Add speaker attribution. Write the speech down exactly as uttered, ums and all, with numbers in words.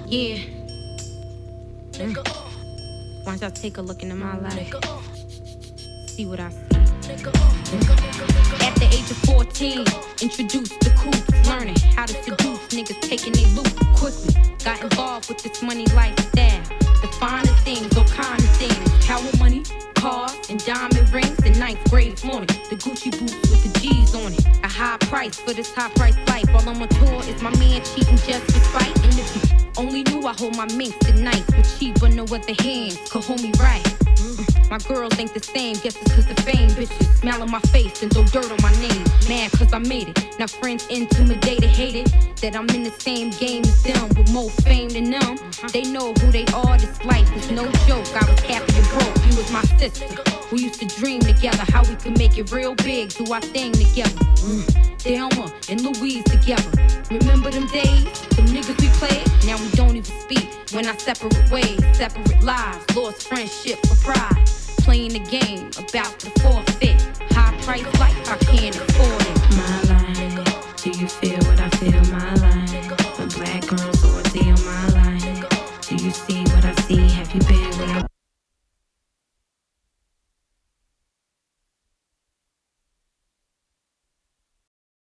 Speaker 1: Yeah. Mm. Why don't y'all take a look into my life? See what I see. At the age of fourteen, introduced to coops, learning how to seduce niggas, taking they loot quickly. Got involved with this money lifestyle, the finer things, all kind of things. Power money, cars, and diamond rings. In ninth grade morning, the Gucci boots with the G's on it. A high price for this high price life. While I'm on tour, is my man cheating just for spite? And if you only knew I hold my minks at night, but cheap but no other hands could hold me right. My girls ain't the same, guess it's cause the fame. Bitches smile on my face and throw dirt on my name. Mad cause I made it, now friends intimidated, hated that I'm in the same game as them, with more fame than them. They know who they are, this life is no joke. I was happy and broke, you was my sister. We used to dream together, how we could make it real big, do our thing together. mm. Thelma and Louise together. Remember them days, them niggas we played? Now we don't even speak, when our separate ways, separate lives, lost friendship for pride. Playing the game, about to forfeit. High price life, I can't afford it.
Speaker 2: My life, do you feel what I feel? My